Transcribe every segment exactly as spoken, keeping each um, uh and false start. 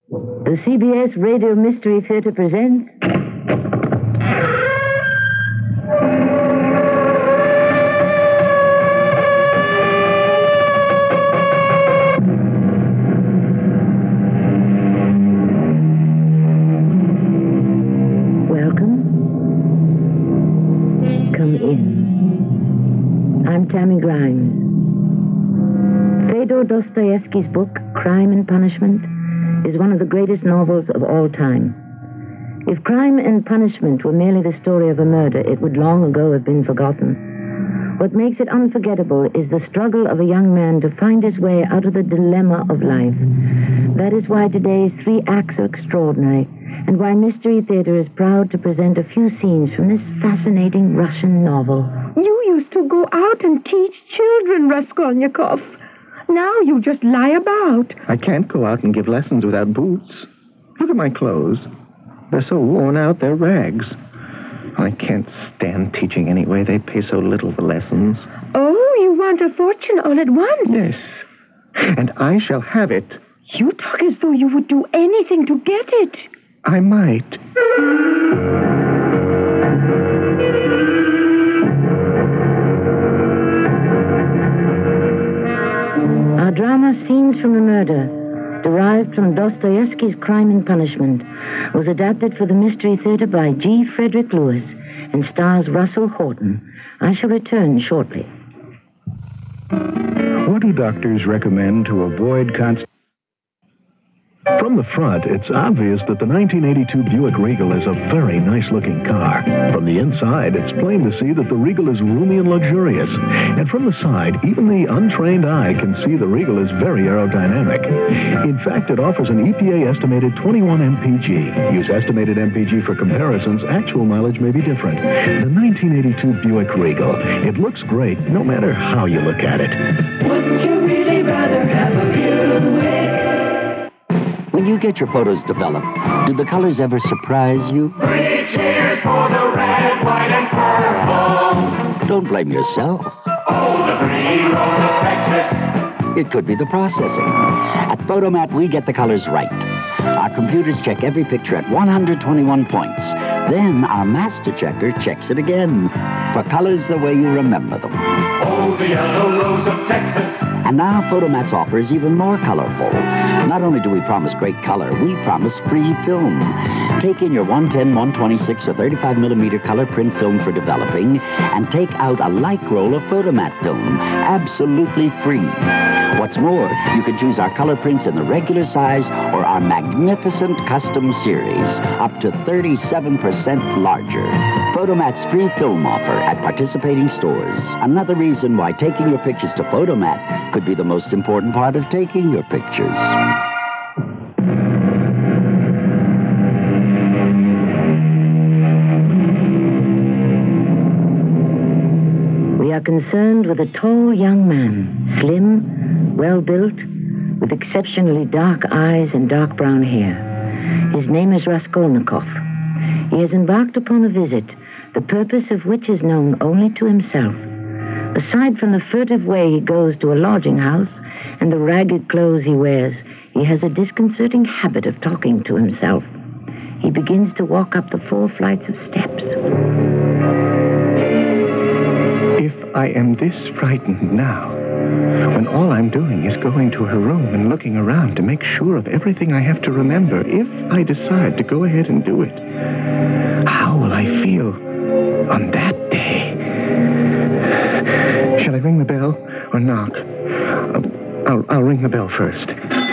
The C B S Radio Mystery Theater presents... Welcome. Come in. I'm Tammy Grimes. Fyodor Dostoevsky's book, Crime and Punishment, is one of the greatest novels of all time. If Crime and Punishment were merely the story of a murder, it would long ago have been forgotten. What makes it unforgettable is the struggle of a young man to find his way out of the dilemma of life. That is why today's three acts are extraordinary, and why Mystery Theater is proud to present a few scenes from this fascinating Russian novel. You used to go out and teach children, Raskolnikov. Now you just lie about. I can't go out and give lessons without boots. Look at my clothes. They're so worn out, they're rags. I can't stand teaching anyway. They pay so little for lessons. Oh, you want a fortune all at once? Yes. And I shall have it. You talk as though you would do anything to get it. I might. Our drama, Scenes from the Murder, derived from Dostoevsky's Crime and Punishment, was adapted for the Mystery Theater by G. Frederick Lewis and stars Russell Horton. I shall return shortly. What do doctors recommend to avoid constant... From the front, it's obvious that the nineteen eighty-two Buick Regal is a very nice-looking car. From the inside, it's plain to see that the Regal is roomy and luxurious. And from the side, even the untrained eye can see the Regal is very aerodynamic. In fact, it offers an E P A-estimated twenty-one M P G. Use estimated M P G for comparisons. Actual mileage may be different. The nineteen eighty-two Buick Regal. It looks great, no matter how you look at it. Wouldn't you really rather have a Buick? When you get your photos developed, do the colors ever surprise you? Three cheers for the red, white, and purple. Don't blame yourself. Oh, the three rows of Texas. It could be the processing. At Photomat, we get the colors right. Our computers check every picture at one hundred twenty-one points. Then our master checker checks it again for colors the way you remember them. Oh, the yellow rose of Texas. And now Photomat's offer is even more colorful. Not only do we promise great color, we promise free film. Take in your one ten, one twenty-six, or thirty-five millimeter color print film for developing, and take out a like roll of Photomat film, absolutely free. What's more, you can choose our color prints in the regular size or our magnificent custom series, up to thirty-seven percent larger. Photomat's free film offer at participating stores. Another reason why taking your pictures to Photomat could be the most important part of taking your pictures. We are concerned with a tall young man, slim, well-built, with exceptionally dark eyes and dark brown hair. His name is Raskolnikov. He has embarked upon a visit, the purpose of which is known only to himself. Aside from the furtive way he goes to a lodging house and the ragged clothes he wears, he has a disconcerting habit of talking to himself. He begins to walk up the four flights of steps. If I am this frightened now, when all I'm doing is going to her room and looking around to make sure of everything I have to remember, if I decide to go ahead and do it, how will I feel on that day? Shall I ring the bell or knock? I'll, I'll, I'll ring the bell first.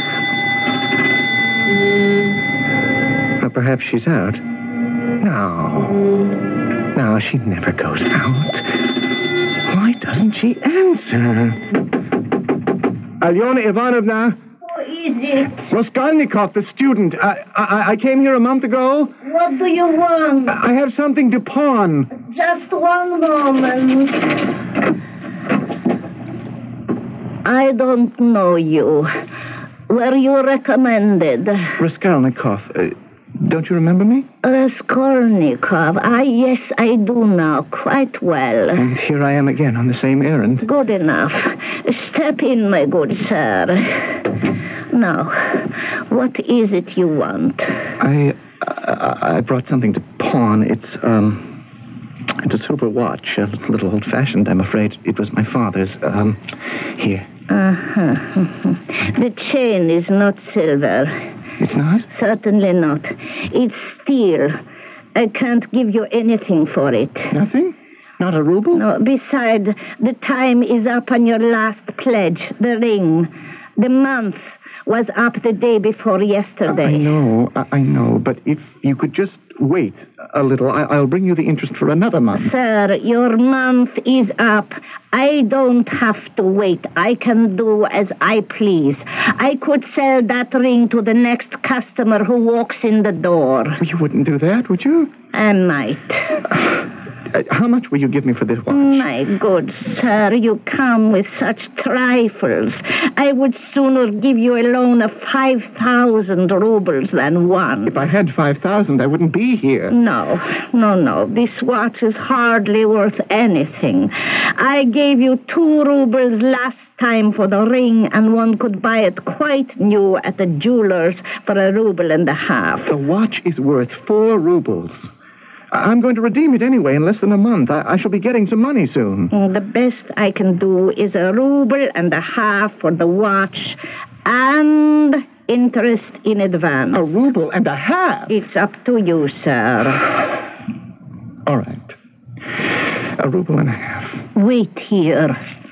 Or perhaps she's out. No. No, she never goes out. Why doesn't she answer? Alyona Ivanovna? Who is it? Raskolnikov, the student. I, I, I came here a month ago. What do you want? I have something to pawn. Just one moment. I don't know you. Were you recommended? Raskolnikov. Uh, don't you remember me? Raskolnikov. Ah, yes, I do now. Quite well. And here I am again on the same errand. Good enough. Step in, my good sir. Now, What is it you want? I, I I brought something to pawn. It's um, it's a silver watch, a little old-fashioned. I'm afraid it was my father's. Um, here. Uh-huh. The chain is not silver. It's not? Certainly not. It's steel. I can't give you anything for it. Nothing? Not a ruble? No. Besides, the time is up on your last pledge, the ring. The month was up the day before yesterday. I know, I, I know, but if you could just wait a little, I, I'll bring you the interest for another month. Sir, your month is up. I don't have to wait. I can do as I please. I could sell that ring to the next customer who walks in the door. You wouldn't do that, would you? I might. Uh, how much will you give me for this watch? My good sir, you come with such trifles. I would sooner give you a loan of five thousand rubles than one. If I had five thousand, I wouldn't be here. No, no, no. This watch is hardly worth anything. I gave you two rubles last time for the ring, and one could buy it quite new at the jeweler's for a ruble and a half. The watch is worth four rubles. I'm going to redeem it anyway in less than a month. I, I shall be getting some money soon. The best I can do is a ruble and a half for the watch and interest in advance. A ruble and a half? It's up to you, sir. All right. A ruble and a half. Wait here.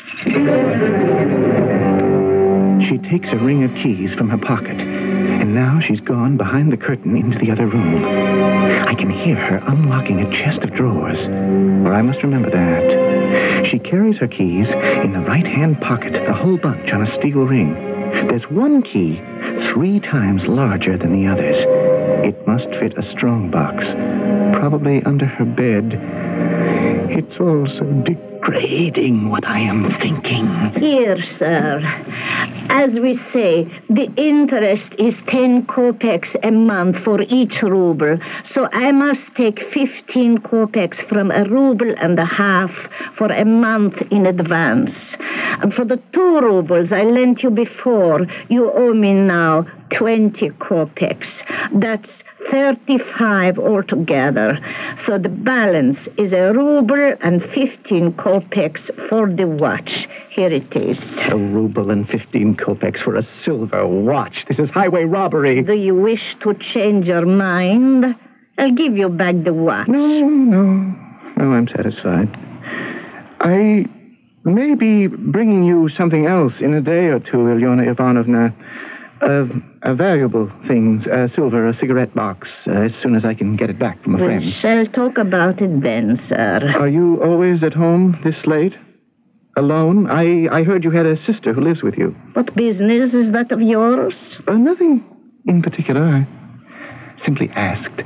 She takes a ring of keys from her pocket, and now she's gone behind the curtain into the other room. I can hear her unlocking a chest of drawers, or I must remember that. She carries her keys in the right-hand pocket, the whole bunch on a steel ring. There's one key three times larger than the others. It must fit a strong box, probably under her bed. It's all so degrading what I am thinking. Here, sir. As we say, the interest is ten kopecks a month for each ruble, so I must take fifteen kopecks from a ruble and a half for a month in advance. And for the two rubles I lent you before, you owe me now twenty kopecks. That's thirty-five altogether. So the balance is a ruble and fifteen kopecks for the watch. Here it is. A ruble and fifteen kopecks for a silver watch. This is highway robbery. Do you wish to change your mind? I'll give you back the watch. No, no. No, I'm satisfied. I may be bringing you something else in a day or two, Ilyona Ivanovna. Uh, uh, valuable things. Uh, silver, a cigarette box, uh, as soon as I can get it back from a We friend. shall talk about it then, sir. Are you always at home this late? Alone? I, I heard you had a sister who lives with you. What business is that of yours? Uh, nothing in particular. I simply asked.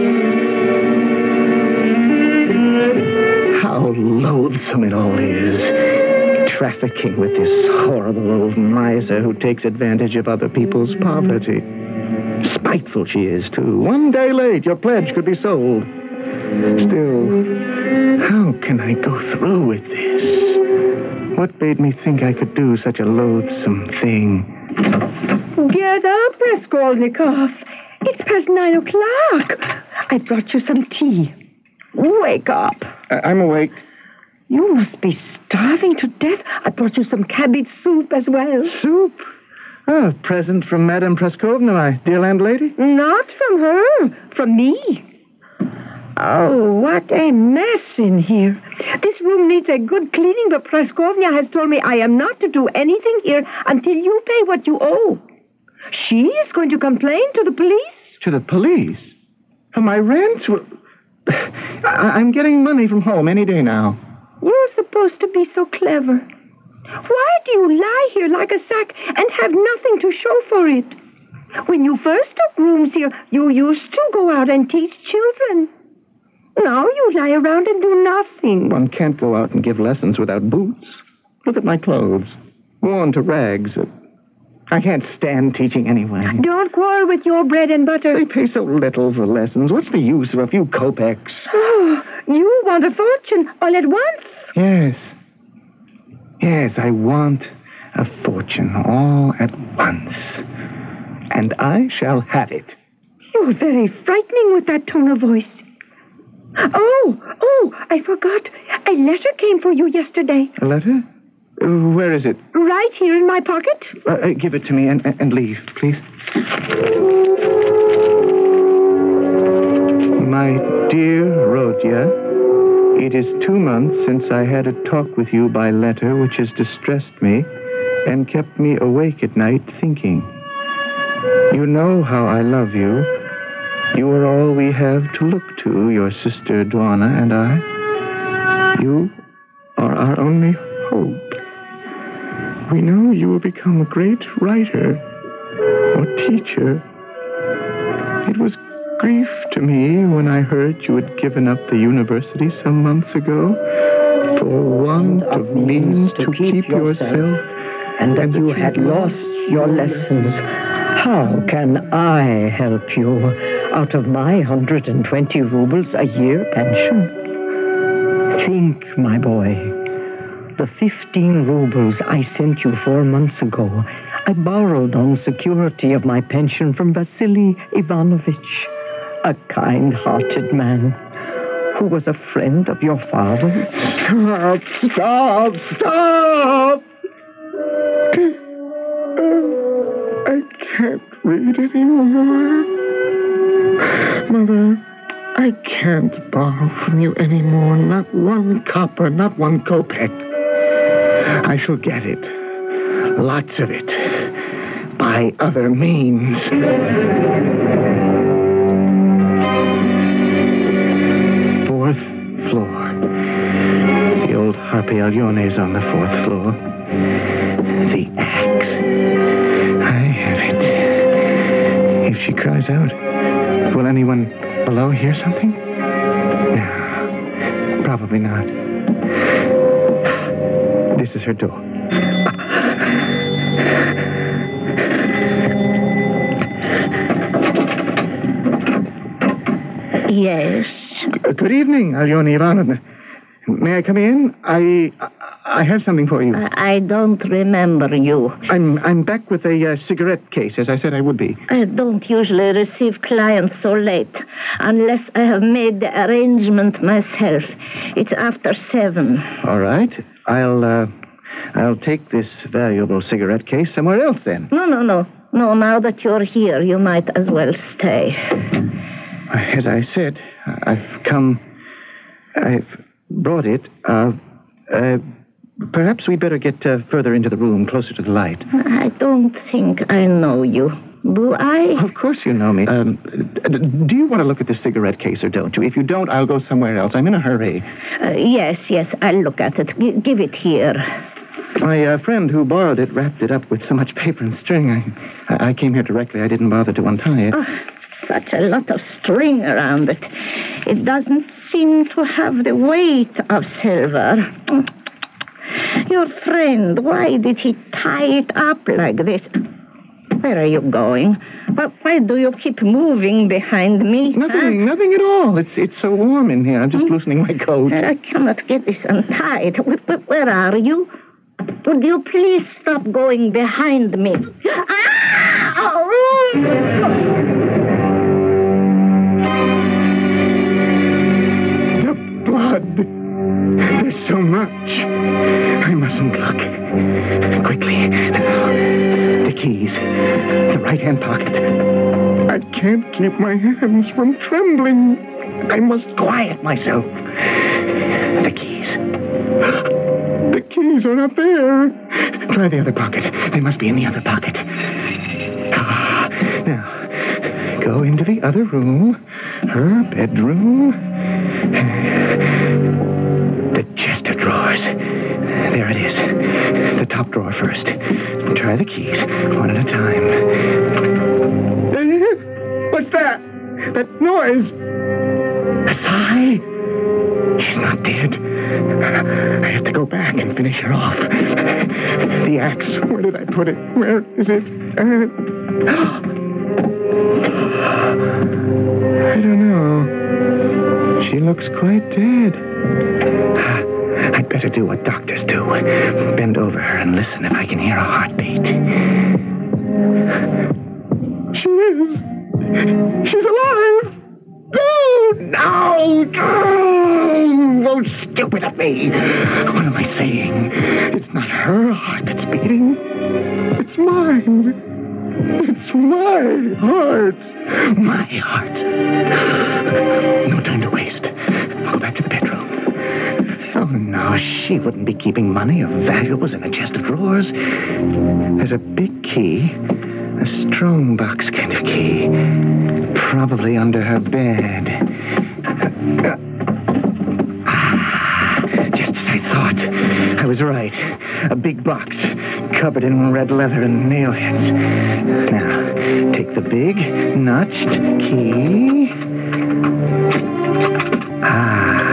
How loathsome it all is. Trafficking with this horrible old miser who takes advantage of other people's poverty. Spiteful she is, too. One day late, your pledge could be sold. Still, how can I go through with this? What made me think I could do such a loathsome thing? Get up, Raskolnikov. It's past nine o'clock. I brought you some tea. Wake up. I- I'm awake. You must be starving to death. I brought you some cabbage soup as well. Soup? Oh, a present from Madame Praskovna, my dear landlady? Not from her, from me. Oh, what a mess in here. This room needs a good cleaning, but Praskovna has told me I am not to do anything here until you pay what you owe. She is going to complain to the police. To the police? For my rent? Well, I- I'm getting money from home any day now. You're supposed to be so clever. Why do you lie here like a sack and have nothing to show for it? When you first took rooms here, you used to go out and teach children. Now you lie around and do nothing. One can't go out and give lessons without boots. Look at my clothes. Worn to rags. I can't stand teaching anyway. Don't quarrel with your bread and butter. They pay so little for lessons. What's the use of a few kopecks? Oh, you want a fortune all at once? Yes. Yes, I want a fortune all at once. and I shall have it. You're very frightening with that tone of voice. Oh, oh, I forgot. A letter came for you yesterday. A letter? Uh, where is it? Right here in my pocket. Uh, uh, give it to me and, and leave, please. My dear Rodya, it is two months since I had a talk with you by letter which has distressed me and kept me awake at night thinking. You know how I love you. You are all we have to look to, your sister Dwana and I. You are our only hope. We know you will become a great writer or teacher. It was grief to me when I heard you had given up the university some months ago for want of means to keep yourself, and that you had lost your lessons. How can I help you out of my one hundred twenty rubles a year pension? Think, my boy. The fifteen rubles I sent you four months ago, I borrowed on security of my pension from Vasily Ivanovich, a kind-hearted man who was a friend of your father's. Stop, stop, stop! I can't read anymore. Mother, I can't borrow from you anymore. Not one copper, not one kopeck. I shall get it. Lots of it. By other means. Fourth floor. The old Harpy Alyone's on the fourth floor. The axe. I have it. If she cries out, will anyone below hear something? No. Probably not. This is her door. Yes. Good evening, Alyona Ivanovna. May I come in? I I have something for you. I don't remember you. I'm I'm back with a uh, cigarette case, as I said I would be. I don't usually receive clients so late, unless I have made the arrangement myself. It's after seven. All right. I'll uh, I'll take this valuable cigarette case somewhere else then. No, no, no. No, now that you're here, you might as well stay. As I said, I've come... I've brought it. Uh, uh, perhaps we better get uh, further into the room, closer to the light. I don't think I know you. Do I? Of course you know me. Um, do you want to look at the cigarette case or don't you? If you don't, I'll go somewhere else. I'm in a hurry. Uh, yes, yes, I'll look at it. G- give it here. My uh, friend who borrowed it wrapped it up with so much paper and string. I, I came here directly. I didn't bother to untie it. Oh, such a lot of string around it. It doesn't seem to have the weight of silver. Your friend, why did he tie it up like this? Where are you going? But why do you keep moving behind me? Nothing, huh? nothing at all. It's it's so warm in here. I'm just hmm? loosening my coat. I cannot get this untied. Where are you? Would you please stop going behind me? Ah! Oh! The blood. There's so much. I mustn't look. Quickly. Now. The keys. The right-hand pocket. I can't keep my hands from trembling. I must quiet myself. The keys. The keys are not there. Try the other pocket. They must be in the other pocket. Ah, now, go into the other room. Her bedroom. The chest of drawers. There it is. The top drawer first. Try the keys, one at a time. What's that? That noise. A sigh. She's not dead. I have to go back and finish her off. The axe. Where did I put it? Where is it? Uh, I don't know. She looks quite dead. I'd better do what doctors do. Bend over her and listen if I can hear a heartbeat. She's alive! No! No! No! Oh, stupid of me! What am I saying? It's not her heart that's beating. It's mine. It's my heart. My heart. No time to waste. I'll go back to the bedroom. Oh, no, she wouldn't be keeping money or valuables in a chest of drawers. There's a big key, a strong box kind of key, probably under her bed. Ah, just as I thought. I was right. A big box, covered in red leather and nail heads. Now, take the big, notched key. Ah.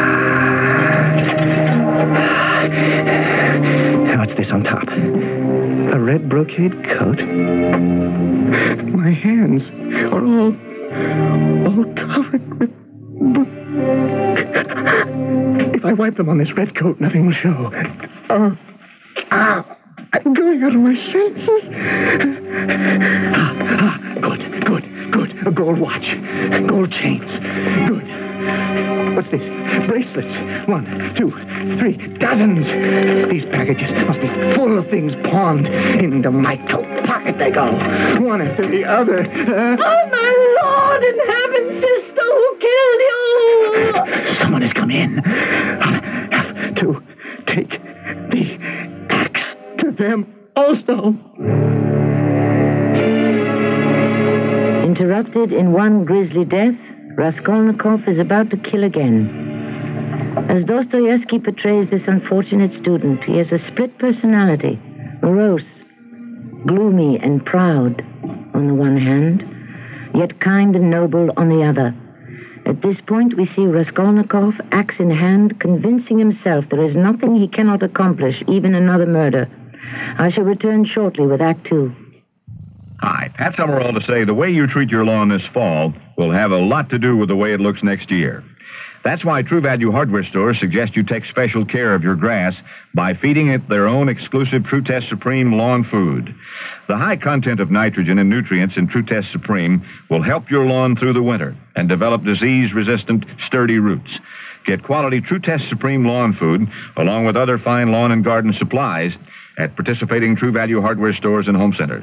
Now what's this on top? A red brocade coat? My hands are all, all covered with... If I wipe them on this red coat, nothing will show. Oh, ow. I'm going out of my senses. Ah, ah, good, good, good. A gold watch. Gold chains. Good. What's this? Bracelets. One, two, three, dozens. These packages must be full of things pawned. Into my coat pocket they go. One after the other. Uh, Oh, my Lord in heaven, sister, who killed you? Someone has come in. I'll have to take the axe to them also. Interrupted in one grisly death, Raskolnikov is about to kill again. As Dostoevsky portrays this unfortunate student, he has a split personality, morose, gloomy and proud on the one hand, yet kind and noble on the other. At this point, we see Raskolnikov, axe in hand, convincing himself there is nothing he cannot accomplish, even another murder. I shall return shortly with Act Two. Hi, Pat Summerall to say the way you treat your lawn this fall will have a lot to do with the way it looks next year. That's why True Value hardware stores suggest you take special care of your grass by feeding it their own exclusive True Test Supreme lawn food. The high content of nitrogen and nutrients in True Test Supreme will help your lawn through the winter and develop disease-resistant, sturdy roots. Get quality True Test Supreme lawn food along with other fine lawn and garden supplies at participating True Value hardware stores and home centers.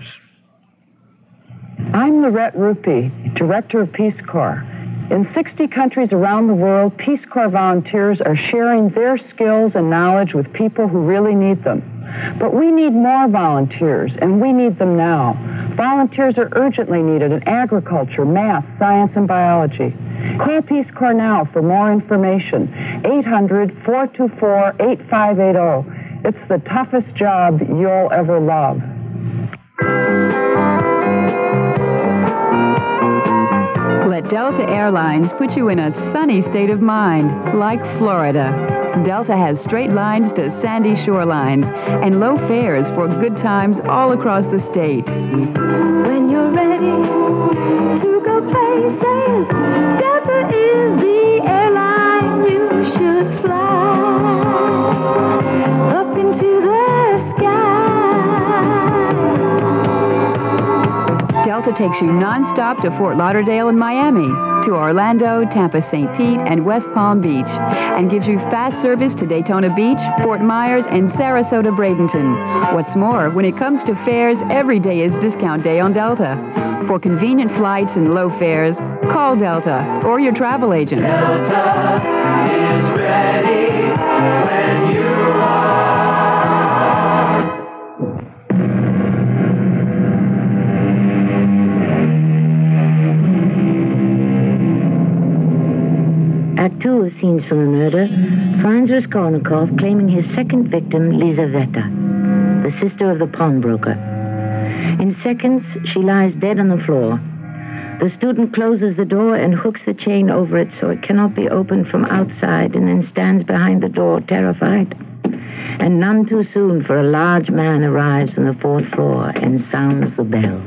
I'm Lorette Rupee, Director of Peace Corps. In sixty countries around the world, Peace Corps volunteers are sharing their skills and knowledge with people who really need them. But we need more volunteers, and we need them now. Volunteers are urgently needed in agriculture, math, science, and biology. Call Peace Corps now for more information. eight hundred, four two four, eight five eight zero. It's the toughest job you'll ever love. Let Delta Airlines put you in a sunny state of mind, like Florida. Delta has straight lines to sandy shorelines and low fares for good times all across the state. When you're ready to go places, Delta is the airline you should fly. Up into the sky. Delta takes you nonstop to Fort Lauderdale and Miami, to Orlando, Tampa, Saint Pete, and West Palm Beach, and gives you fast service to Daytona Beach, Fort Myers, and Sarasota, Bradenton. What's more, when it comes to fares, every day is discount day on Delta. For convenient flights and low fares, call Delta or your travel agent. Delta is ready when you are. Act two of Scenes from a Murder finds Raskolnikov claiming his second victim, Lizaveta, the sister of the pawnbroker. In seconds, she lies dead on the floor. The student closes the door and hooks the chain over it so it cannot be opened from outside, and then stands behind the door, terrified. And none too soon, for a large man arrives from the fourth floor and sounds the bell.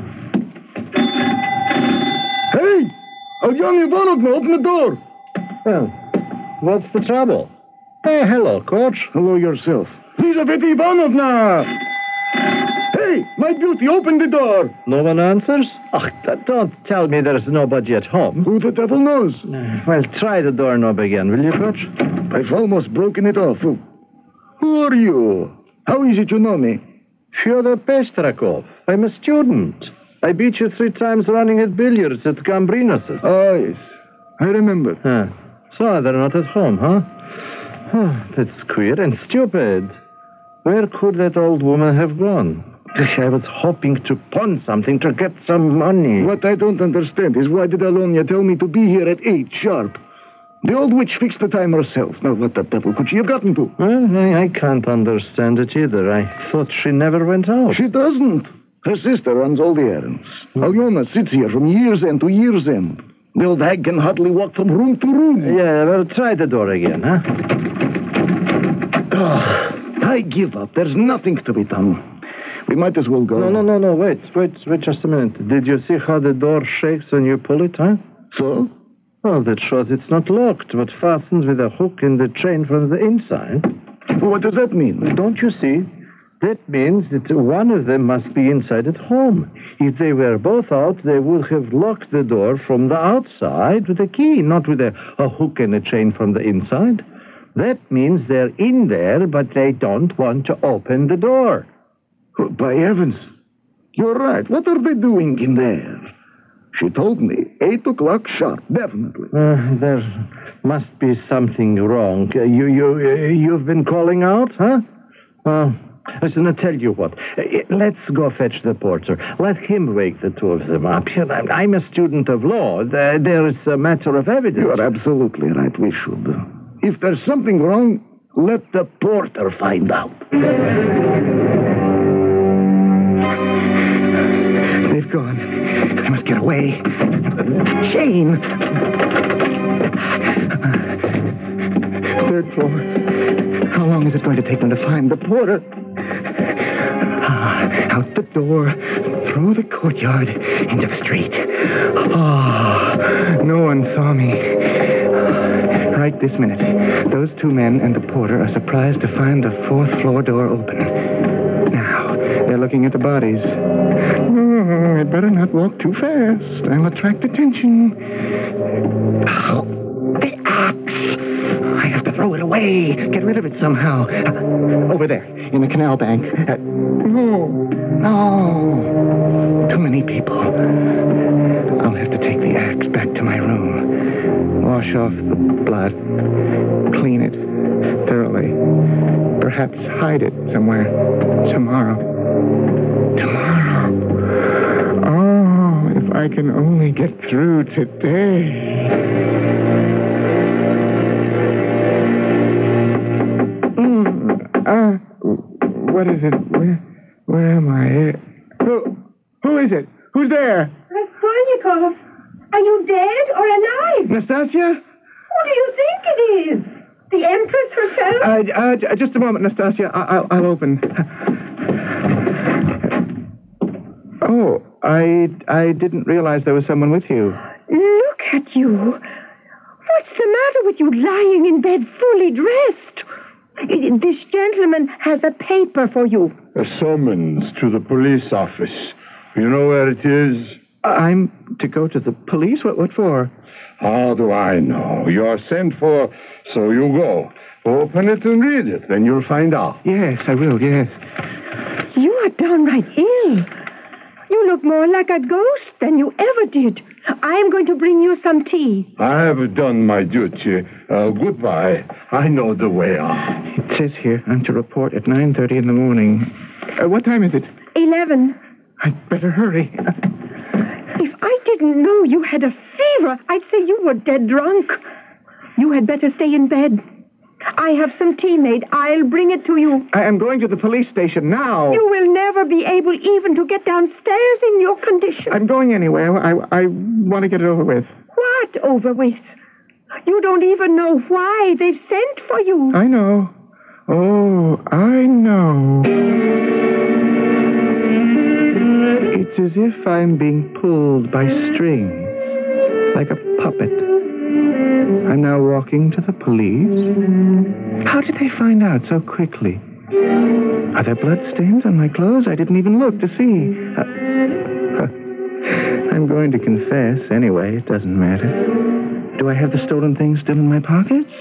Hey! Alyona Ivanovna, open the door! Well, what's the trouble? Oh, hello, Coach. Hello yourself. Lizaveta Ivanovna! Hey, my beauty, open the door! No one answers? Oh, don't tell me there's nobody at home. Who the devil knows? Well, try the doorknob again, will you, Coach? I've almost broken it off. Who, who are you? How is it you know me? Fyodor Pestrakov. I'm a student. I beat you three times running at billiards at Gambrinus'. Oh, yes. I remember. Huh. So they're not at home, huh? Oh, that's queer and stupid. Where could that old woman have gone? I was hoping to pawn something to get some money. What I don't understand is why did Alonia tell me to be here at eight sharp? The old witch fixed the time herself. Now, what the devil could she have gotten to? Well, I, I can't understand it either. I thought she never went out. She doesn't. Her sister runs all the errands. Hmm. Aliona sits here from year's end to year's end. The old hag can hardly walk from room to room. Yeah, well, try the door again, huh? Oh, I give up. There's nothing to be done. We might as well go. No, no, no, no. Wait, wait, wait just a minute. Did you see how the door shakes when you pull it, huh? So? Well, that shows it's not locked, but fastened with a hook in the chain from the inside. What does that mean? Don't you see? That means that one of them must be inside at home. If they were both out, they would have locked the door from the outside with a key, not with a, a hook and a chain from the inside. That means they're in there, but they don't want to open the door. Oh, by heavens. You're right. What are they doing in there? She told me. Eight o'clock sharp, definitely. Uh, there must be something wrong. Uh, you, you, uh, you've been calling out, huh? Uh, listen, I'll tell you what. Uh, let's go fetch the porter. Let him wake the two of them up. I'm, I'm a student of law. There, there is a matter of evidence. You're absolutely right. We should. If there's something wrong, let the porter find out. They've gone. I must get away. Jane! Third floor. How long is it going to take them to find the porter? Ah, out the door, through the courtyard, into the street. Ah, no one saw me. Right this minute, those two men and the porter are surprised to find the fourth floor door open. Now, they're looking at the bodies. Oh, I'd better not walk too fast. I'll attract attention. Oh, the axe! I have to throw it away. Get rid of it somehow. Uh, over there, in the canal bank. Uh, no, no. Too many people. I'll have to take the axe back to my room. Wash off the blood. Clean it thoroughly. Perhaps hide it somewhere. Tomorrow. Tomorrow. Oh, if I can only get through today. Mm, uh, what is it? Where, where am I? Who, who is it? Who's there? Raskolnikov, are you dead or alive? Nastasia? Who do you think it is? The Empress herself? Uh, uh, just a moment, Nastasia. I- I'll, I'll open. Oh, I, I didn't realize there was someone with you. Look at you. What's the matter with you lying in bed fully dressed? This gentleman has a paper for you. A summons to the police office. You know where it is? I'm to go to the police? What, what for? How do I know? You're sent for, so you go. Open it and read it, then you'll find out. Yes, I will, yes. You are downright ill. You look more like a ghost than you ever did. I am going to bring you some tea. I have done my duty. Uh, goodbye. I know the way out. It says here I'm to report at nine thirty in the morning. Uh, what time is it? Eleven. I'd better hurry. If I didn't know you had a fever, I'd say you were dead drunk. You had better stay in bed. I have some tea made. I'll bring it to you. I am going to the police station now. You will never be able even to get downstairs in your condition. I'm going anywhere. I, I want to get it over with. What over with? You don't even know why they've sent for you. I know. Oh, I know. It's as if I'm being pulled by strings, like a puppet. I'm now walking to the police. How did they find out so quickly? Are there bloodstains on my clothes? I didn't even look to see. Uh, uh, I'm going to confess anyway. It doesn't matter. Do I have the stolen things still in my pockets?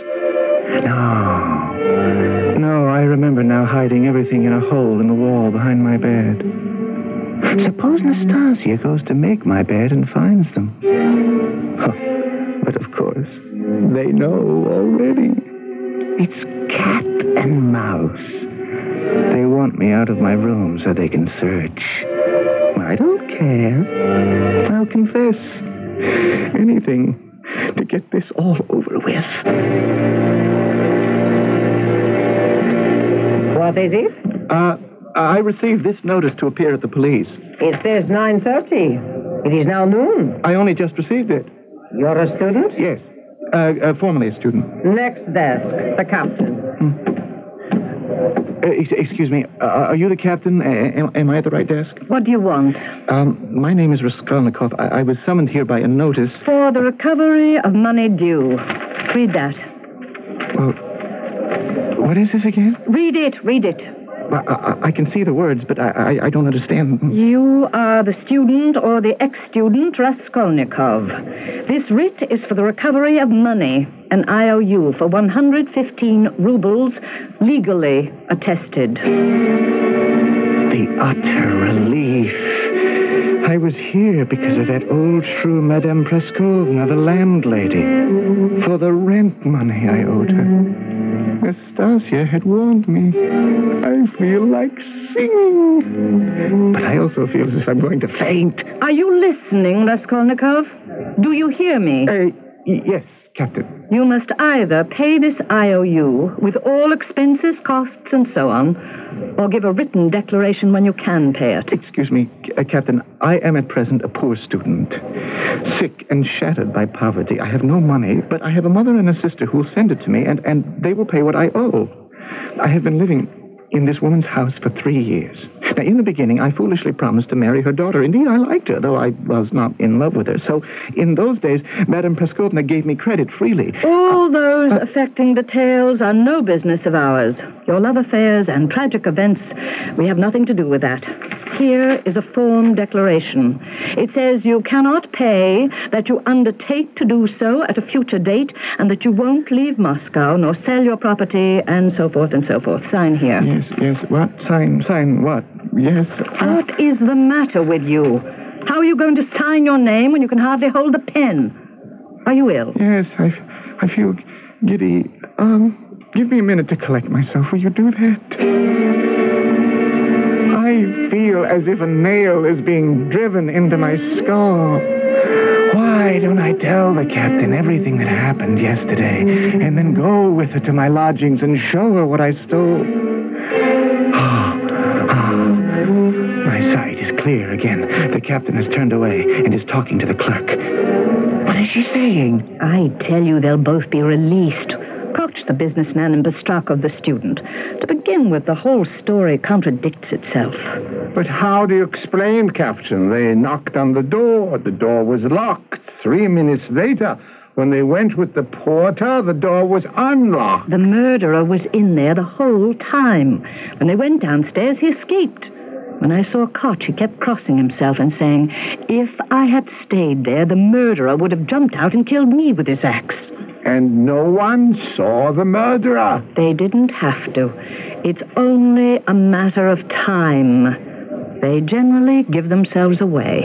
No. No, I remember now hiding everything in a hole in the wall behind my bed. Suppose Nastasia goes to make my bed and finds them. Huh. But of course, they know already. It's cat and mouse. They want me out of my room so they can search. I don't care. I'll confess. Anything to get this all over with. What is it? Uh, I received this notice to appear at the police. It says nine thirty. It is now noon. I only just received it. You're a student? Yes. Uh, uh, formerly a student. Next desk, the captain. Hmm. Uh, ex- excuse me. Uh, are you the captain? Uh, am, am I at the right desk? What do you want? Um, my name is Raskolnikov. I, I was summoned here by a notice. For the recovery of money due. Read that. Well, what is this again? Read it, read it. I, I, I can see the words, but I, I, I don't understand. You are the student or the ex-student Raskolnikov. This writ is for the recovery of money, an I O U for one hundred fifteen rubles, legally attested. The utter relief. I was here because of that old shrew Madame Praskovna, the landlady, for the rent money I owed her. Nastasia had warned me. I feel like singing. But I also feel as if I'm going to faint. Are you listening, Raskolnikov? Do you hear me? Uh, y- yes, Captain. You must either pay this I O U with all expenses, costs, and so on, or give a written declaration when you can pay it. Excuse me, uh, Captain. I am at present a poor student, sick and shattered by poverty. I have no money, but I have a mother and a sister who will send it to me, and, and they will pay what I owe. I have been living in this woman's house for three years. Now, in the beginning, I foolishly promised to marry her daughter. Indeed, I liked her, though I was not in love with her. So, in those days, Madame Praskovna gave me credit freely. All those uh, affecting details are no business of ours. Your love affairs and tragic events, we have nothing to do with that. Here is a form declaration. It says you cannot pay, that you undertake to do so at a future date, and that you won't leave Moscow nor sell your property, and so forth and so forth. Sign here. Yes, yes. What? Sign, sign what? Yes. What is the matter with you? How are you going to sign your name when you can hardly hold a pen? Are you ill? Yes, I, I feel giddy. Um, give me a minute to collect myself. Will you do that? I feel as if a nail is being driven into my skull. Why don't I tell the captain everything that happened yesterday, and then go with her to my lodgings and show her what I stole? My sight is clear again. The captain has turned away and is talking to the clerk. What is she saying? I tell you, they'll both be released. Koch, the businessman, and Bestrakov, the student. To begin with, the whole story contradicts itself. But how do you explain, Captain? They knocked on the door. The door was locked. Three minutes later, when they went with the porter, the door was unlocked. The murderer was in there the whole time. When they went downstairs, he escaped. When I saw Koch, he kept crossing himself and saying, if I had stayed there, the murderer would have jumped out and killed me with his axe. And no one saw the murderer. They didn't have to. It's only a matter of time. They generally give themselves away.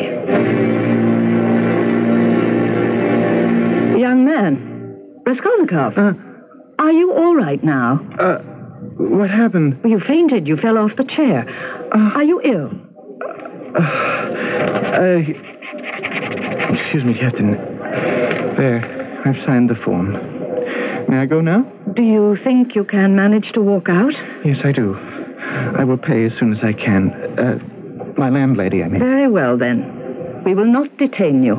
Young man, Raskolnikov, uh, are you all right now? Uh, what happened? You fainted. You fell off the chair. Uh, are you ill? Uh, uh, excuse me, Captain. There. I've signed the form. May I go now? Do you think you can manage to walk out? Yes, I do. I will pay as soon as I can. Uh, my landlady, I mean. Very well, then. We will not detain you.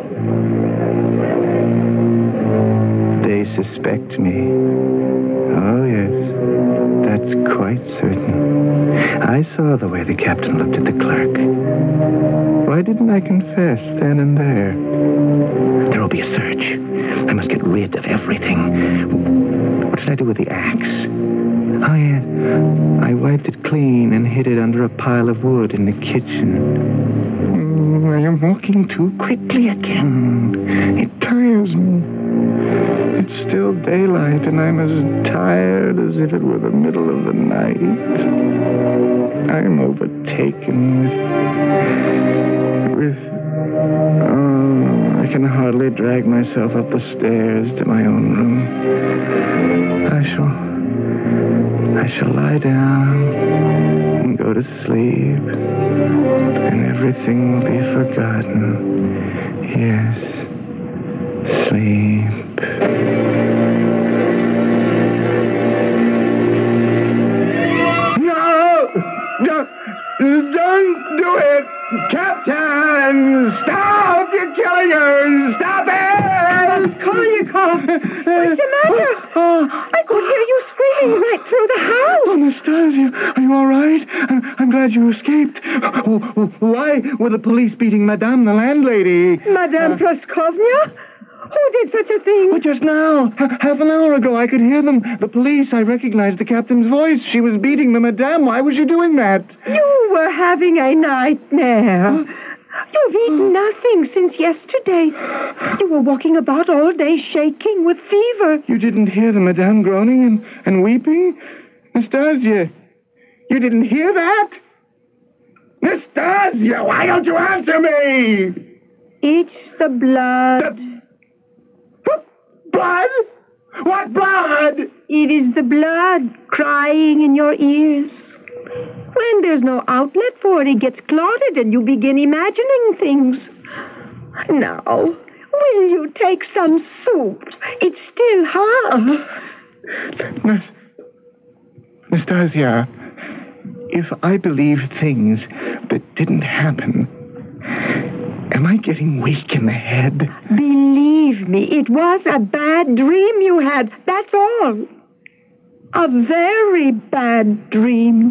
They suspect me. Oh, yes. That's quite certain. I saw the way the captain looked at the clerk. Why didn't I confess then and there? There will be a search. I must get rid of everything. What did I do with the axe? Oh, yes. I wiped it clean and hid it under a pile pile of wood in the kitchen. Mm, I am walking too quickly again. It tires me. It's still daylight, and I'm as tired as if it were the middle of the night. I'm overtaken with... with... Oh, I can hardly drag myself up the stairs to my own room. I shall... I shall lie down and go to sleep, and everything will be forgotten. Yes, sleep. No! No! Don't do it! Captain! Stop! You're killing her! Stop it! Raskolnikov! What's the matter? I could hear you screaming right through the house. Oh, Nastasia, are you all right? I'm, I'm glad you escaped. Oh, oh, why were the police beating Madame, the landlady? Madame uh, Praskovnia? Who did such a thing? Well, just now. H- half an hour ago, I could hear them. The police, I recognized the captain's voice. She was beating the Madame. Why was she doing that? You were having a nightmare. Huh? You've eaten nothing since yesterday. You were walking about all day shaking with fever. You didn't hear the Madame groaning and, and weeping? Nastasia, you didn't hear that? Nastasia, why don't you answer me? It's the blood. The... Blood? What blood? It is the blood crying in your ears. When there's no outlet for it, it gets clotted and you begin imagining things. Now, will you take some soup? It's still hot. Nas- Nastasia, if I believe things that didn't happen, am I getting weak in the head? Believe me, it was a bad dream you had. That's all. A very bad dream.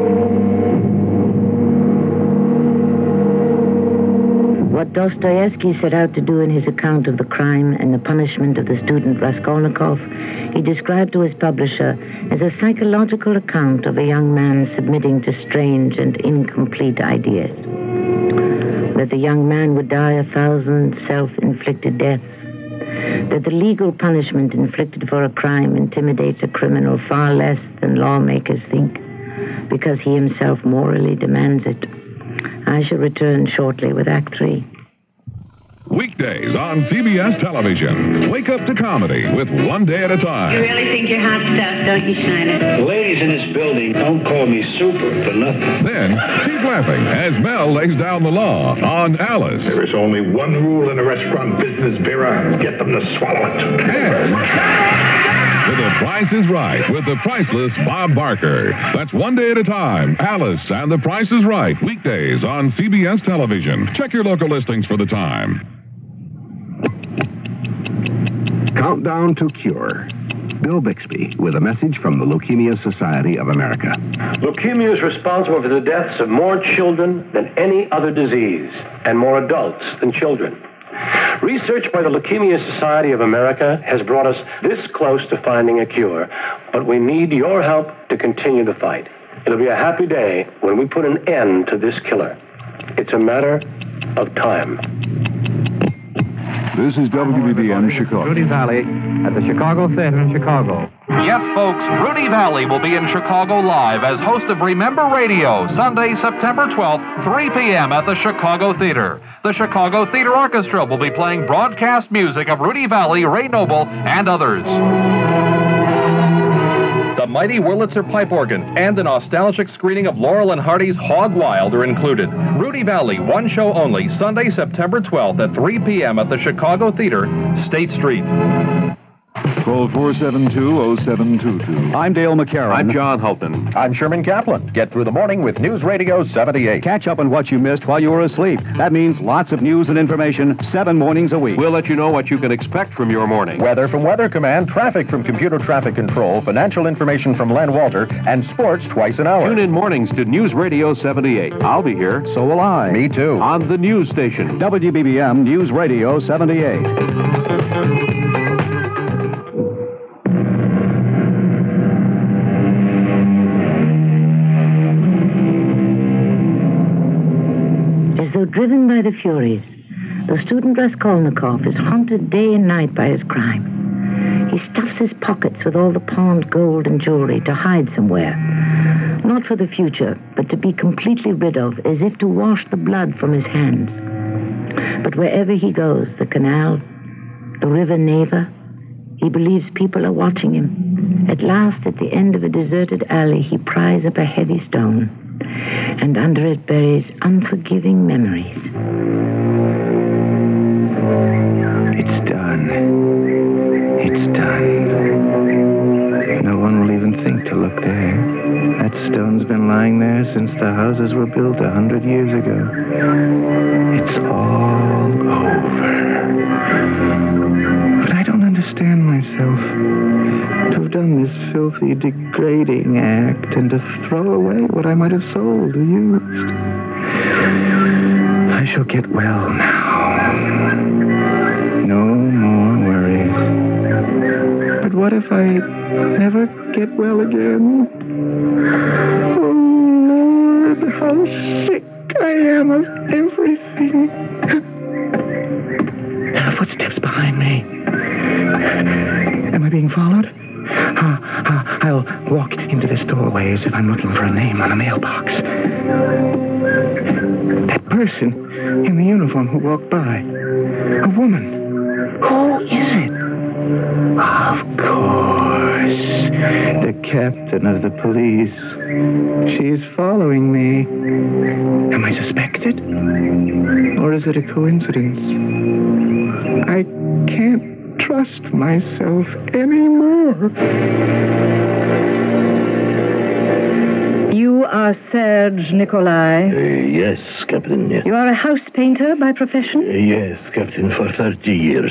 What Dostoevsky set out to do in his account of the crime and the punishment of the student Raskolnikov, he described to his publisher as a psychological account of a young man submitting to strange and incomplete ideas. That the young man would die a thousand self-inflicted deaths. That the legal punishment inflicted for a crime intimidates a criminal far less than lawmakers think, because he himself morally demands it. I shall return shortly with Act Three. Weekdays on C B S television. Wake up to comedy with One Day at a Time. You really think you're hot stuff, don't you, Schneider? The ladies in this building don't call me super for nothing. Then, keep laughing as Mel lays down the law on Alice. There is only one rule in the restaurant business, Vera. Get them to swallow it. And to The Price is Right with the priceless Bob Barker. That's One Day at a Time. Alice and The Price is Right. Weekdays on C B S television. Check your local listings for the time. Countdown to Cure. Bill Bixby with a message from the Leukemia Society of America. Leukemia is responsible for the deaths of more children than any other disease, and more adults than children. Research by the Leukemia Society of America has brought us this close to finding a cure, but we need your help to continue the fight. It'll be a happy day when we put an end to this killer. It's a matter of time. This is W B B M Chicago. Rudy Valley at the Chicago Theater in Chicago. Yes, folks, Rudy Valley will be in Chicago live as host of Remember Radio, Sunday, September twelfth, three p.m. at the Chicago Theater. The Chicago Theater Orchestra will be playing broadcast music of Rudy Valley, Ray Noble, and others. The mighty Wurlitzer pipe organ and the nostalgic screening of Laurel and Hardy's Hog Wild are included. Rudy Valley, one show only, Sunday, September twelfth at three p.m. at the Chicago Theater, State Street. Call four seven two, oh seven two two. I'm Dale McCarran. I'm John Hulton. I'm Sherman Kaplan. Get through the morning with News Radio seventy-eight. Catch up on what you missed while you were asleep. That means lots of news and information, seven mornings a week. We'll let you know what you can expect from your morning. Weather from Weather Command, traffic from Computer Traffic Control, financial information from Len Walter, and sports twice an hour. Tune in mornings to News Radio seventy-eight. I'll be here. So will I. Me too. On the news station. W B B M News Radio seventy-eight. driven by the Furies, the student Raskolnikov is haunted day and night by his crime. He stuffs his pockets with all the pawned gold and jewelry to hide somewhere. Not for the future, but to be completely rid of, as if to wash the blood from his hands. But wherever he goes, the canal, the river Neva, he believes people are watching him. At last, at the end of a deserted alley, he pries up a heavy stone, and under it buries unforgiving memories. It's done. It's done. No one will even think to look there. That stone's been lying there since the houses were built a hundred years ago. It's all over. But I don't understand myself. To have done this filthy, degrading act and to throw away what I might have sold or used. I shall get well now. No more worries. But what if I never get well again? Oh, Lord, how sick I am of everything. Footsteps behind me. Am I being followed? Uh, uh, I'll walk into this doorway as if I'm looking for a name on a mailbox. That person in the uniform who walked by. A woman. Who is it? Of course. The captain of the police. She's following me. Am I suspected? Or is it a coincidence? I can't trust myself anymore. You are Serge Nikolai. Uh, yes, Captain. Yes. You are a house painter by profession? Uh, yes, Captain, for thirty years.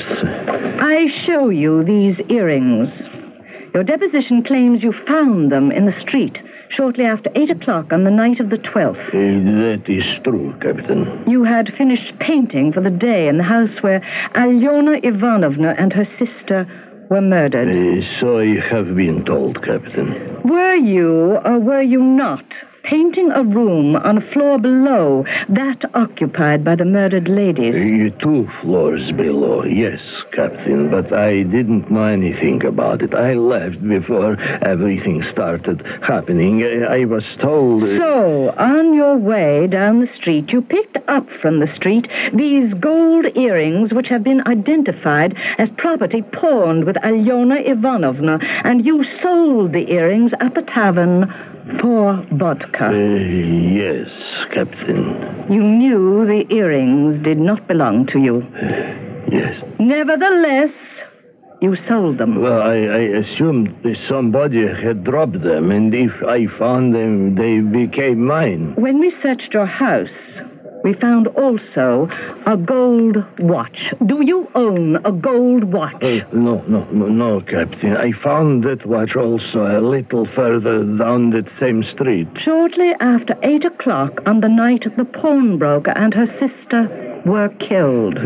I show you these earrings. Your deposition claims you found them in the street shortly after eight o'clock on the night of the twelfth. Uh, that is true, Captain. You had finished painting for the day in the house where Alyona Ivanovna and her sister were murdered. Uh, so I have been told, Captain. Were you, or were you not, painting a room on a floor below that occupied by the murdered ladies? Uh, two floors below, yes, Captain, but I didn't know anything about it. I left before everything started happening. I, I was told... Uh... So, on your way down the street, you picked up from the street these gold earrings which have been identified as property pawned with Alyona Ivanovna, and you sold the earrings at the tavern for vodka. Uh, yes, Captain. You knew the earrings did not belong to you. Uh, yes. Nevertheless, you sold them. Well, I, I assumed somebody had dropped them, and if I found them, they became mine. When we searched your house, we found also a gold watch. Do you own a gold watch? Uh, no, no, no, no, Captain. I found that watch also a little further down that same street. Shortly after eight o'clock on the night the pawnbroker and her sister were killed.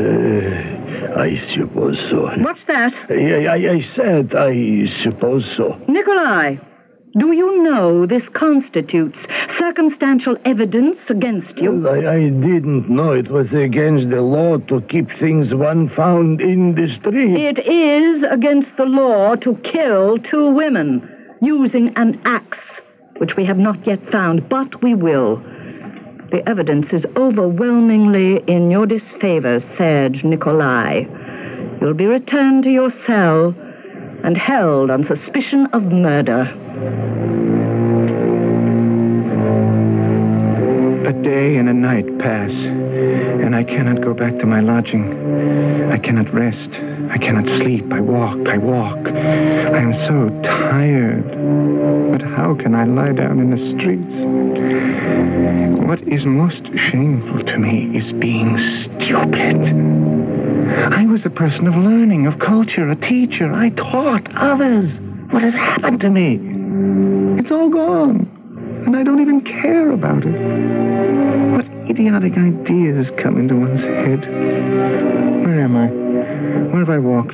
Uh, I suppose so. What's that? I, I, I said I suppose so. Nikolai, do you know this constitutes circumstantial evidence against you? Well, I, I didn't know it was against the law to keep things one found in the street. It is against the law to kill two women using an axe, which we have not yet found, but we will. The evidence is overwhelmingly in your disfavor, Serge Nikolai. You'll be returned to your cell and held on suspicion of murder. A day and a night pass, and I cannot go back to my lodging. I cannot rest. I cannot sleep. I walk, I walk. I am so tired. But how can I lie down in the streets? What is most shameful to me is being stupid. I was a person of learning, of culture, a teacher. I taught others. What has happened to me? It's all gone, and I don't even care about it. What idiotic ideas come into one's head? Where am I? Where have I walked?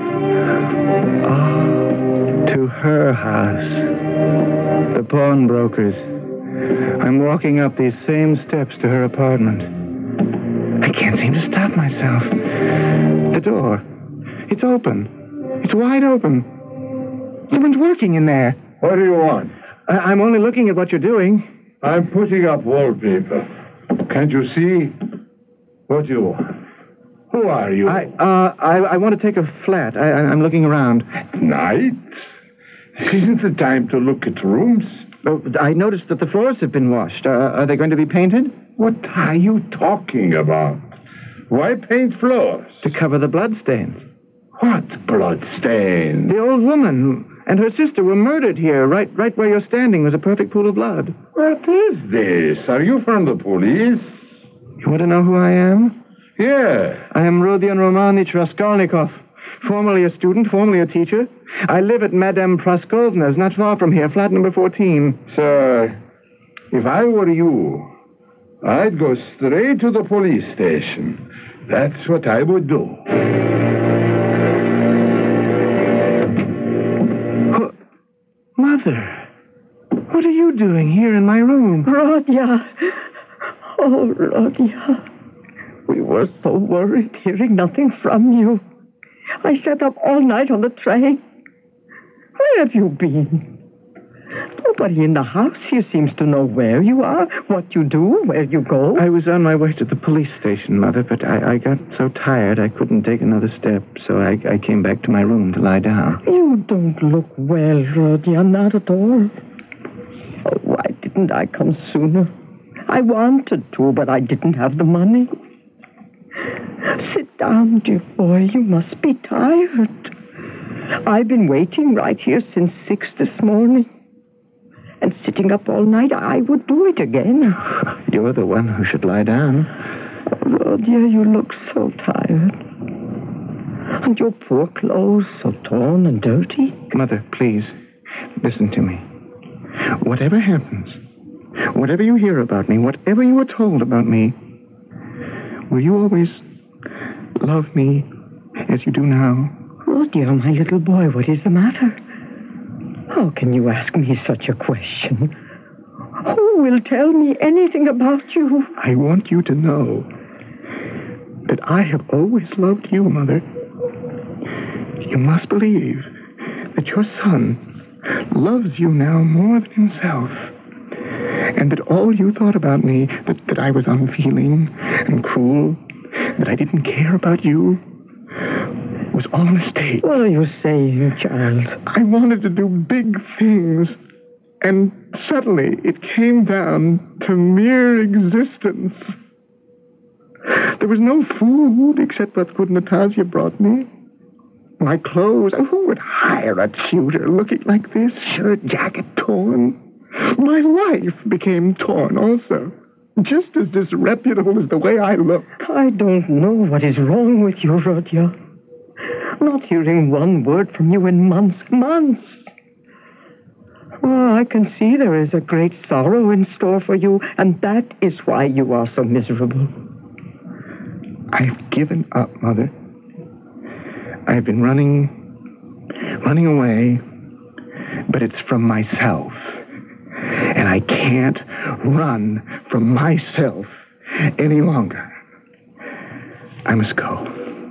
Ah, to her house. The pawnbroker's. I'm walking up these same steps to her apartment. I can't seem to stop myself. The door. It's open. It's wide open. Someone's working in there. What do you want? I- I'm only looking at what you're doing. I'm putting up wallpaper. Can't you see? What do you want? Who are you? I, uh, I, I want to take a flat. I, I- I'm looking around. Night? Isn't the time to look at rooms? Oh, I noticed that the floors have been washed. Uh, are they going to be painted? What are you talking about? Why paint floors? To cover the bloodstains. What bloodstains? The old woman and her sister were murdered here. Right, right where you're standing was a perfect pool of blood. What is this? Are you from the police? You want to know who I am? Yeah. I am Rodion Romanich Raskolnikov, formerly a student, formerly a teacher. I live at Madame Praskovna's, not far from here, flat number fourteen. Sir, if I were you, I'd go straight to the police station. That's what I would do. Oh, Mother, what are you doing here in my room? Rodya. Oh, Rodya. We were so worried hearing nothing from you. I sat up all night on the train. Where have you been? Nobody in the house here seems to know where you are, what you do, where you go. I was on my way to the police station, Mother, but I, I got so tired I couldn't take another step, so I, I came back to my room to lie down. You don't look well, Rodya, not at all. Oh, why didn't I come sooner? I wanted to, but I didn't have the money. Sit down, dear boy. You must be tired. I've been waiting right here since six this morning. And sitting up all night, I would do it again. You're the one who should lie down. Oh, dear, you look so tired. And your poor clothes so torn and dirty. Mother, please, listen to me. Whatever happens, whatever you hear about me, whatever you were told about me, will you always love me as you do now? Oh, dear, my little boy, what is the matter? How can you ask me such a question? Who will tell me anything about you? I want you to know that I have always loved you, Mother. You must believe that your son loves you now more than himself, and that all you thought about me, that, that I was unfeeling and cruel, that I didn't care about you, was all a mistake. What are you saying, child? I wanted to do big things, and suddenly it came down to mere existence. There was no food except what good Natasha brought me. My clothes, who would hire a tutor looking like this? Shirt, jacket torn. My life became torn also. Just as disreputable as the way I look. I don't know what is wrong with you, Rodya. Not hearing one word from you in months, months. Oh, I can see there is a great sorrow in store for you, and that is why you are so miserable. I've given up, Mother. I've been running, running away, but it's from myself. And I can't run from myself any longer. I must go.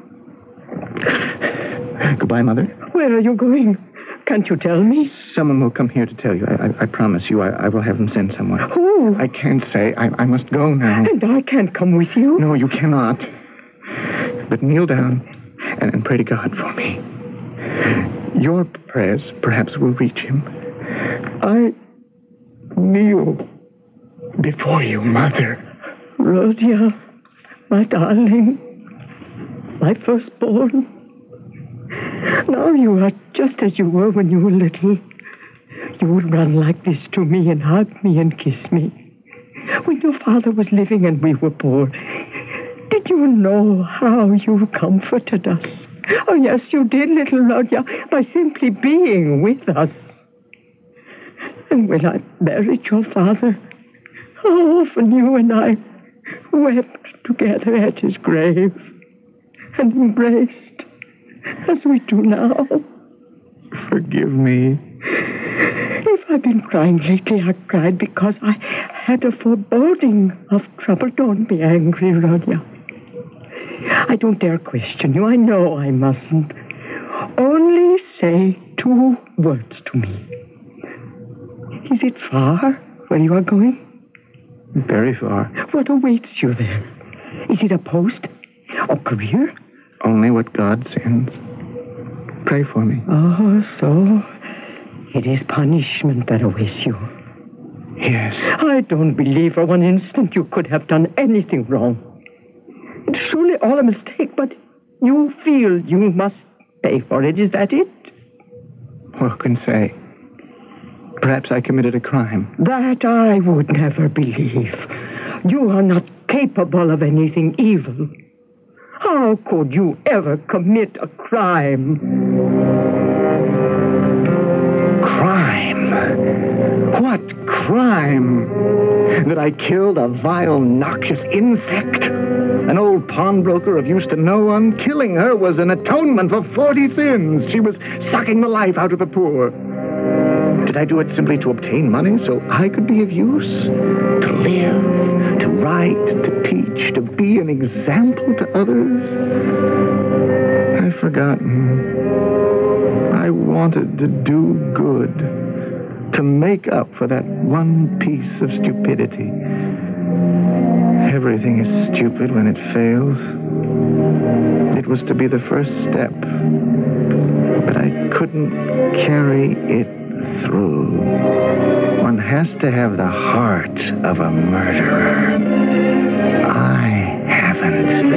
Goodbye, Mother. Where are you going? Can't you tell me? Someone will come here to tell you. I, I, I promise you. I, I will have them send someone. Who? I can't say. I, I must go now. And I can't come with you? No, you cannot. But kneel down and, and pray to God for me. Your prayers perhaps will reach him. I kneel before you, Mother. Rodya, my darling, my firstborn. Now you are just as you were when you were little. You would run like this to me and hug me and kiss me. When your father was living and we were poor, did you know how you comforted us? Oh, yes, you did, little Rodya, by simply being with us. And when I buried your father, how often you and I wept together at his grave and embraced as we do now. Forgive me. If I've been crying lately, I cried because I had a foreboding of trouble. Don't be angry, Rodya. I don't dare question you. I know I mustn't. Only say two words to me. Is it far where you are going? Very far. What awaits you there? Is it a post? A career? Only what God sends. Pray for me. Oh, so it is punishment that awaits you. Yes. I don't believe for one instant you could have done anything wrong. It's surely all a mistake, but you feel you must pay for it. Is that it? Who can say? Perhaps I committed a crime. That I would never believe. You are not capable of anything evil. How could you ever commit a crime? Crime? What crime? That I killed a vile, noxious insect? An old pawnbroker of use to no one? Killing her was an atonement for forty sins. She was sucking the life out of the poor. Did I do it simply to obtain money so I could be of use? To live, to write, to teach, to be an example to others? I've forgotten. I wanted to do good, to make up for that one piece of stupidity. Everything is stupid when it fails. It was to be the first step, but I couldn't carry it through. One has to have the heart of a murderer. I haven't.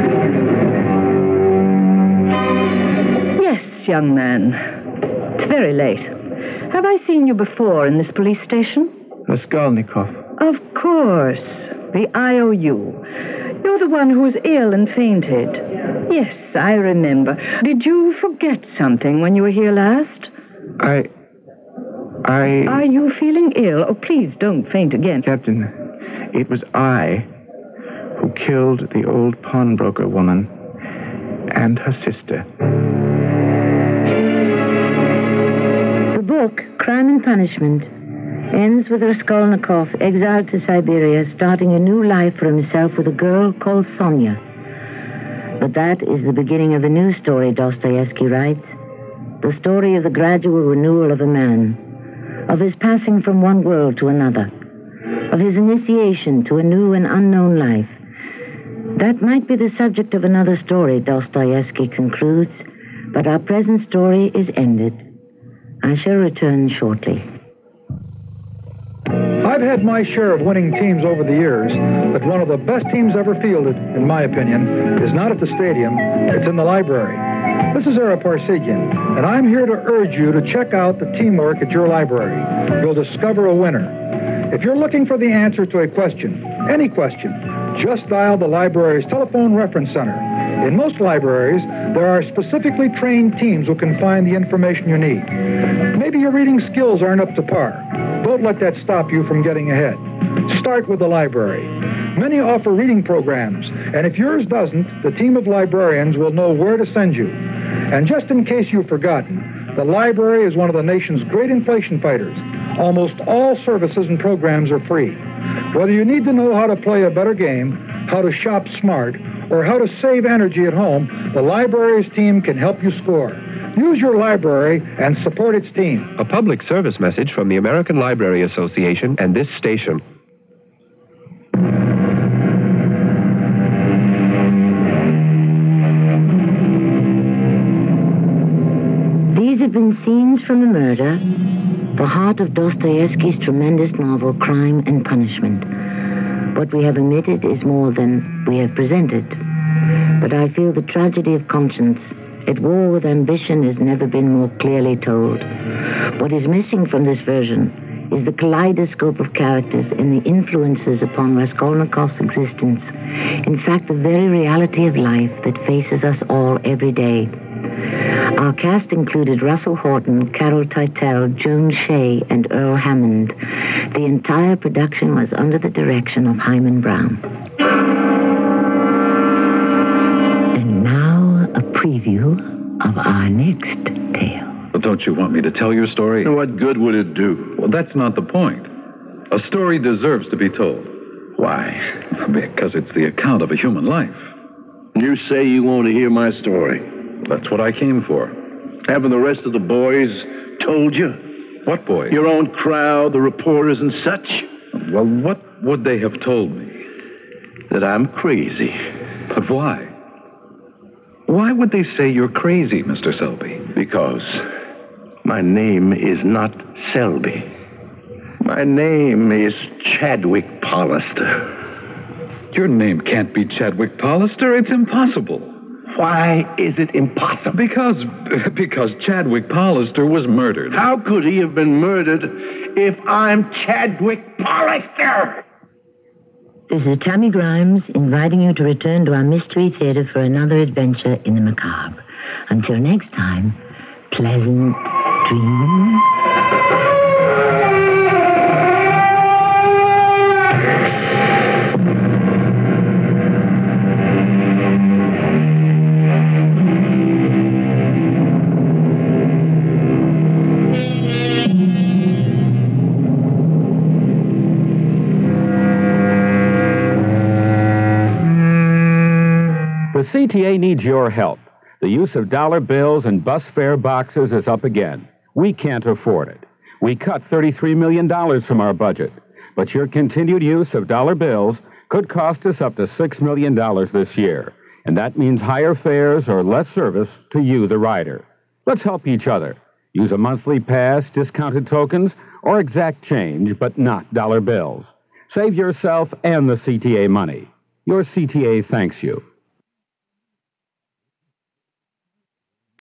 Yes, young man. It's very late. Have I seen you before in this police station? Raskolnikov. Of course. The I O U. You're the one who was ill and fainted. Yes, I remember. Did you forget something when you were here last? I... I... Are you feeling ill? Oh, please don't faint again. Captain, it was I who killed the old pawnbroker woman and her sister. The book, Crime and Punishment, ends with Raskolnikov exiled to Siberia, starting a new life for himself with a girl called Sonia. But that is the beginning of a new story, Dostoevsky writes. The story of the gradual renewal of a man, of his passing from one world to another, of his initiation to a new and unknown life. That might be the subject of another story, Dostoevsky concludes, but our present story is ended. I shall return shortly. I've had my share of winning teams over the years, but one of the best teams ever fielded, in my opinion, is not at the stadium, it's in the library. This is Ara Parsegian, and I'm here to urge you to check out the teamwork at your library. You'll discover a winner. If you're looking for the answer to a question, any question, just dial the library's telephone reference center. In most libraries, there are specifically trained teams who can find the information you need. Maybe your reading skills aren't up to par. Don't let that stop you from getting ahead. Start with the library. Many offer reading programs, and if yours doesn't, the team of librarians will know where to send you. And just in case you've forgotten, the library is one of the nation's great inflation fighters. Almost all services and programs are free. Whether you need to know how to play a better game, how to shop smart, or how to save energy at home, the library's team can help you score. Use your library and support its team. A public service message from the American Library Association and this station. These have been scenes from the murder, the heart of Dostoevsky's tremendous novel, Crime and Punishment. What we have omitted is more than we have presented. But I feel the tragedy of conscience at war with ambition has never been more clearly told. What is missing from this version is the kaleidoscope of characters and the influences upon Raskolnikov's existence. In fact, the very reality of life that faces us all every day. Our cast included Russell Horton, Carol Teitel, Joan Shea, and Earl Hammond. The entire production was under the direction of Hyman Brown. And now, a preview of our next tale. Well, don't you want me to tell your story? What good would it do? Well, that's not the point. A story deserves to be told. Why? Because it's the account of a human life. You say you want to hear my story. That's what I came for. Haven't the rest of the boys told you? What boys? Your own crowd, the reporters and such. Well, what would they have told me? That I'm crazy. But why? Why would they say you're crazy, Mister Selby? Because my name is not Selby. My name is Chadwick Pollister. Your name can't be Chadwick Pollister. It's impossible. Why is it impossible? Because, because Chadwick Pollister was murdered. How could he have been murdered if I'm Chadwick Pollister? This is Tammy Grimes inviting you to return to our Mystery Theater for another adventure in the macabre. Until next time, pleasant dreams. The C T A needs your help. The use of dollar bills and bus fare boxes is up again. We can't afford it. We cut thirty-three million dollars from our budget. But your continued use of dollar bills could cost us up to six million dollars this year. And that means higher fares or less service to you, the rider. Let's help each other. Use a monthly pass, discounted tokens, or exact change, but not dollar bills. Save yourself and the C T A money. Your C T A thanks you.